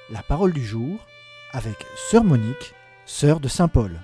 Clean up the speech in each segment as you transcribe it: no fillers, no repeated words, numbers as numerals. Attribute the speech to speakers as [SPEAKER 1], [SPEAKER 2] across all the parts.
[SPEAKER 1] La parole du jour avec Sœur Monique, sœur de Saint Paul.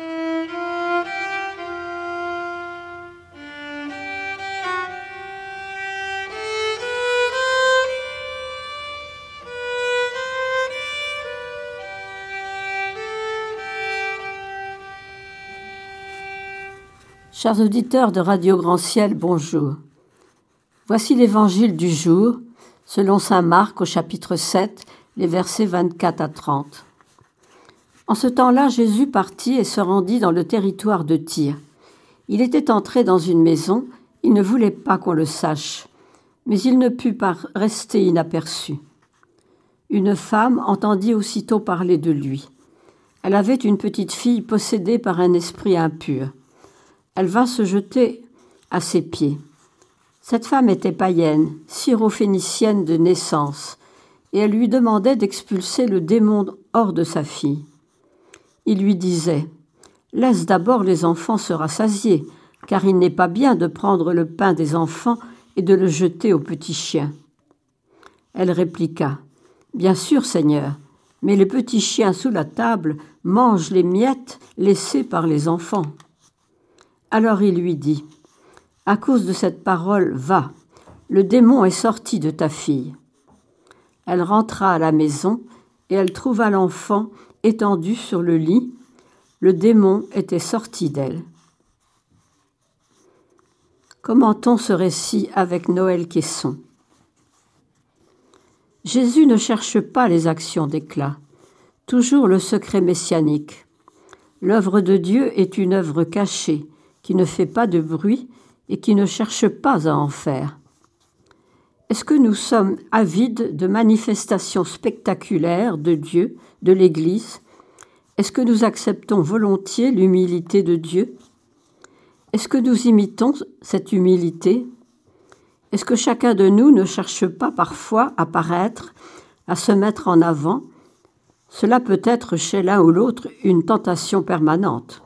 [SPEAKER 2] Chers auditeurs de Radio Grand Ciel, bonjour. Voici l'évangile du jour, selon saint Marc au chapitre 7, les versets 24 à 30. En ce temps-là, Jésus partit et se rendit dans le territoire de Tyr. Il était entré dans une maison, il ne voulait pas qu'on le sache, mais il ne put pas rester inaperçu. Une femme entendit aussitôt parler de lui. Elle avait une petite fille possédée par un esprit impur. Elle vint se jeter à ses pieds. Cette femme était païenne, syrophénicienne de naissance, et elle lui demandait d'expulser le démon hors de sa fille. Il lui disait « Laisse d'abord les enfants se rassasier, car il n'est pas bien de prendre le pain des enfants et de le jeter aux petits chiens. » Elle répliqua « Bien sûr, Seigneur, mais les petits chiens sous la table mangent les miettes laissées par les enfants. » Alors il lui dit « À cause de cette parole, va, le démon est sorti de ta fille. » Elle rentra à la maison et elle trouva l'enfant étendu sur le lit. Le démon était sorti d'elle. Commentons ce récit avec Noël Quesson. Jésus ne cherche pas les actions d'éclat, toujours le secret messianique. L'œuvre de Dieu est une œuvre cachée, qui ne fait pas de bruit et qui ne cherche pas à en faire. Est-ce que nous sommes avides de manifestations spectaculaires de Dieu, de l'Église? Est-ce que nous acceptons volontiers l'humilité de Dieu? Est-ce que nous imitons cette humilité? Est-ce que chacun de nous ne cherche pas parfois à paraître, à se mettre en avant? Cela peut être chez l'un ou l'autre une tentation permanente.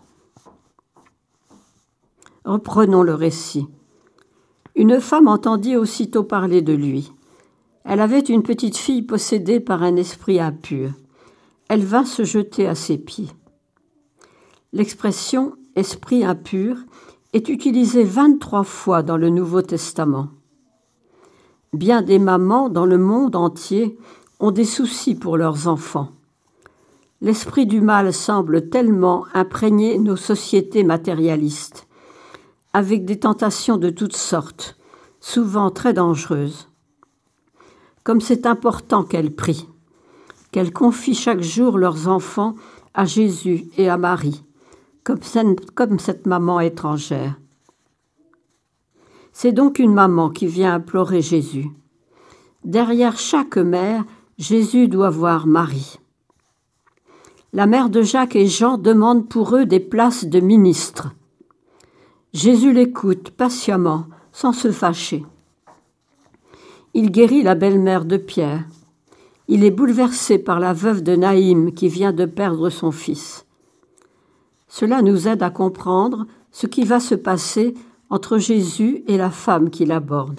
[SPEAKER 2] Reprenons le récit. Une femme entendit aussitôt parler de lui. Elle avait une petite fille possédée par un esprit impur. Elle vint se jeter à ses pieds. L'expression « esprit impur » est utilisée 23 fois dans le Nouveau Testament. Bien des mamans dans le monde entier ont des soucis pour leurs enfants. L'esprit du mal semble tellement imprégner nos sociétés matérialistes, avec des tentations de toutes sortes, souvent très dangereuses. Comme c'est important qu'elles prient, qu'elles confient chaque jour leurs enfants à Jésus et à Marie, comme cette maman étrangère. C'est donc une maman qui vient implorer Jésus. Derrière chaque mère, Jésus doit voir Marie. La mère de Jacques et Jean demande pour eux des places de ministres. Jésus l'écoute patiemment, sans se fâcher. Il guérit la belle-mère de Pierre. Il est bouleversé par la veuve de Naïm qui vient de perdre son fils. Cela nous aide à comprendre ce qui va se passer entre Jésus et la femme qu'il aborde.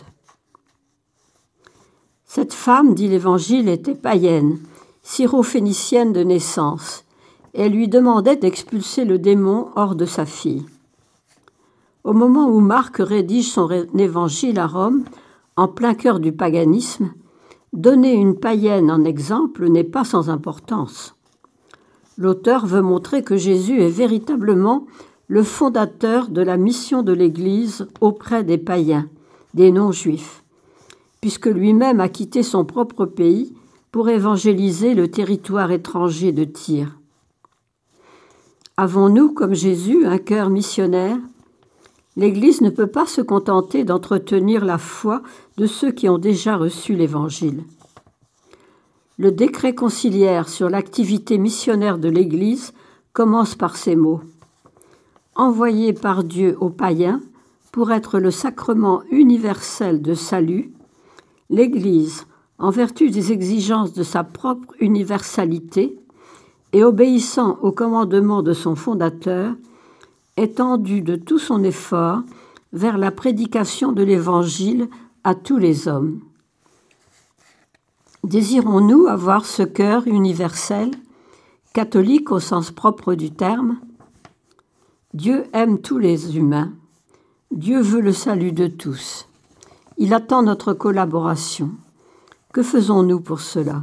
[SPEAKER 2] Cette femme, dit l'Évangile, était païenne, syrophénicienne de naissance, et elle lui demandait d'expulser le démon hors de sa fille. Au moment où Marc rédige son évangile à Rome, en plein cœur du paganisme, donner une païenne en exemple n'est pas sans importance. L'auteur veut montrer que Jésus est véritablement le fondateur de la mission de l'Église auprès des païens, des non-juifs, puisque lui-même a quitté son propre pays pour évangéliser le territoire étranger de Tyr. Avons-nous, comme Jésus, un cœur missionnaire ? L'Église ne peut pas se contenter d'entretenir la foi de ceux qui ont déjà reçu l'Évangile. Le décret conciliaire sur l'activité missionnaire de l'Église commence par ces mots. Envoyé par Dieu aux païens pour être le sacrement universel de salut, l'Église, en vertu des exigences de sa propre universalité et obéissant au commandement de son fondateur, est tendue de tout son effort vers la prédication de l'Évangile à tous les hommes. Désirons-nous avoir ce cœur universel, catholique au sens propre du terme? Dieu aime tous les humains. Dieu veut le salut de tous. Il attend notre collaboration. Que faisons-nous pour cela?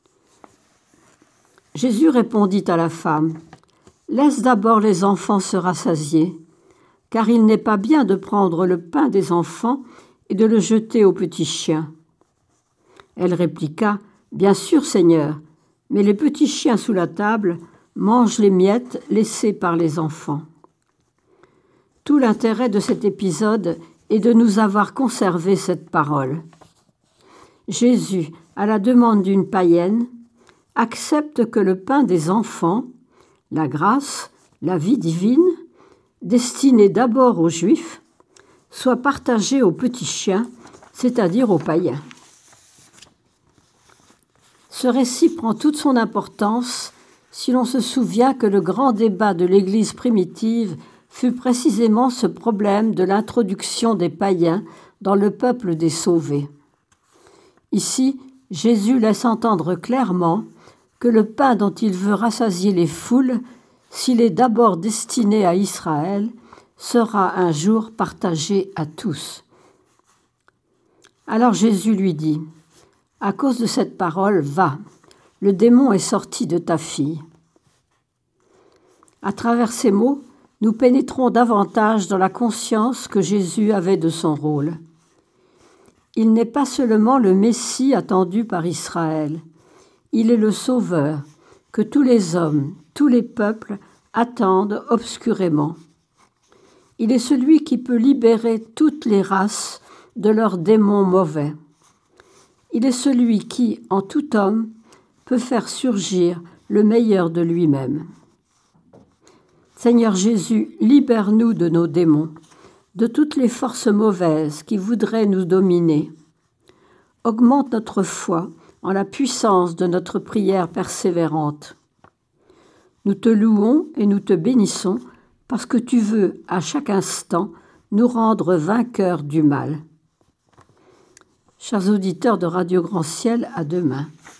[SPEAKER 2] Jésus répondit à la femme, « Laisse d'abord les enfants se rassasier, car il n'est pas bien de prendre le pain des enfants et de le jeter aux petits chiens. » Elle répliqua, « Bien sûr, Seigneur, mais les petits chiens sous la table mangent les miettes laissées par les enfants. » Tout l'intérêt de cet épisode est de nous avoir conservé cette parole. Jésus, à la demande d'une païenne, accepte que le pain des enfants, la grâce, la vie divine, destinée d'abord aux Juifs, soit partagée aux petits chiens, c'est-à-dire aux païens. Ce récit prend toute son importance si l'on se souvient que le grand débat de l'Église primitive fut précisément ce problème de l'introduction des païens dans le peuple des sauvés. Ici, Jésus laisse entendre clairement que le pain dont il veut rassasier les foules, s'il est d'abord destiné à Israël, sera un jour partagé à tous. Alors Jésus lui dit, « À cause de cette parole, va, le démon est sorti de ta fille. » À travers ces mots, nous pénétrons davantage dans la conscience que Jésus avait de son rôle. Il n'est pas seulement le Messie attendu par Israël, il est le Sauveur que tous les hommes, tous les peuples attendent obscurément. Il est celui qui peut libérer toutes les races de leurs démons mauvais. Il est celui qui, en tout homme, peut faire surgir le meilleur de lui-même. Seigneur Jésus, libère-nous de nos démons, de toutes les forces mauvaises qui voudraient nous dominer. Augmente notre foi en la puissance de notre prière persévérante. Nous te louons et nous te bénissons parce que tu veux, à chaque instant, nous rendre vainqueurs du mal. Chers auditeurs de Radio Grand Ciel, à demain.